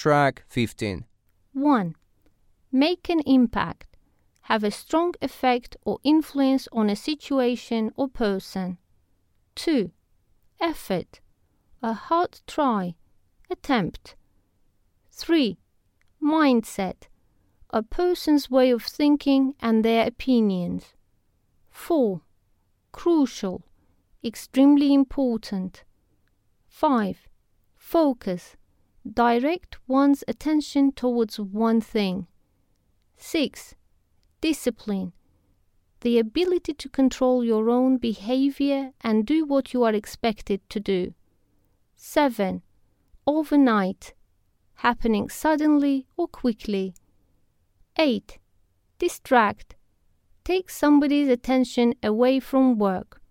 Track 15. 1. Make an impact. Have a strong effect or influence on a situation or person. 2. Effort. A hard try, attempt. 3. Mindset. A person's way of thinking and their opinions. 4. Crucial. Extremely important. 5. Focus. Direct one's attention towards one thing. 6. Discipline. The ability to control your own behavior and do what you are expected to do. 7. Overnight. Happening suddenly or quickly. 8. Distract. Take somebody's attention away from work.